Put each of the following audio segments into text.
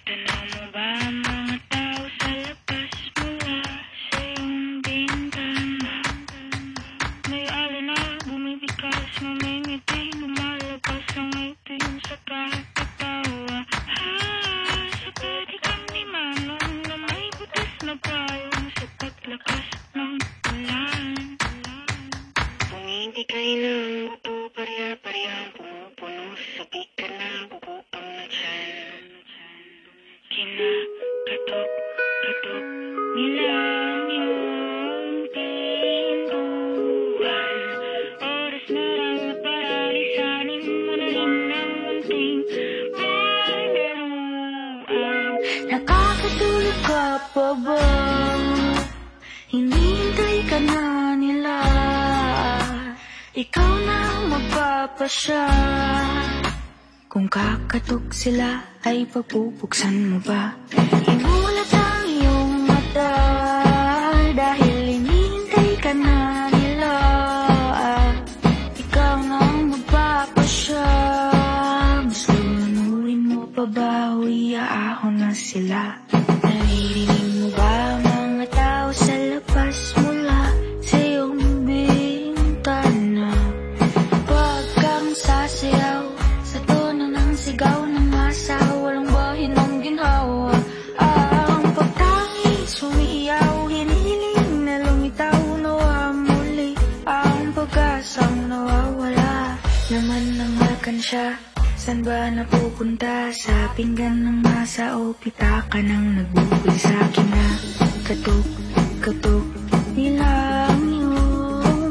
Tanaw mo ba ang mga tao sa labas mula sa iyong bintana? May alon na bumibigas, mamimiti, lumalabas ang itim sa kahit patawa. Sa pwede kang ni Manong na may butas na payong sa paglakas ng ulan. Kung hindi kayo ng buto, pariya-pariyang pumupuno, sabi ka na bubukang na dyan. Kinakatok-katok nila ang iyong pintuan. Oras na lang na paralisanin mo na rin ang munting palaruan. Nakakatulog ka pa ba? Hinihintay ka na nila. Ikaw na ang magpapasya. Kung kakatok sila ay pagpupuksan mo ba? Imulat ang iyong mata dahil hinihintay ka na nila. Ikaw na ang magpapasya. Gusto manurin mo pa ba o iaahon na sila? Naririnig mo ba ang mga tao sa labas mula sa iyong bintana? Huwag kang sasayaw sa tono ng sigaw ng masa, walang bahin ng ginhawa. Ang pagtangis sumiyaw, hinihiling na lumitaw, nawa muli ang pag-asang nawawala. Laman ng alkansya, saan ba napupunta? Sa pinggan ng masa o pitaka ng nagbubul sa akin na katok-katok nila ang iyong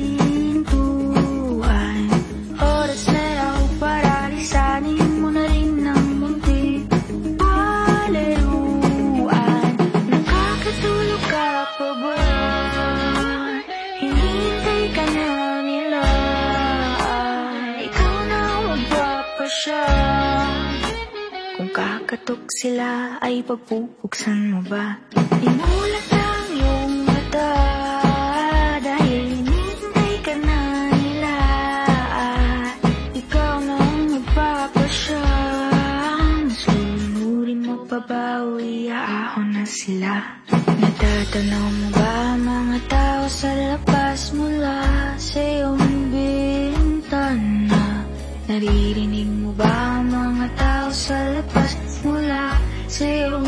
pintuan. Oras na yaw, paralisanin mo na rin ang munting palaruan. Nakakatulog ka pa ba? Hinihintay ka na nila. Ikaw na ang magpapasya. Kung kakatok sila ay pagpupuksan mo ba? Imulat ang iyong mata dahil hinihintay ka na nila. Ikaw na ang magpapasya. Sunurin mo pa ba o iaahon na sila? Natatanaw mo ba ang mga tao sa labas mula sa iyong bintana? Naririnig mo ba ang mga tao sa labas mula sa iyong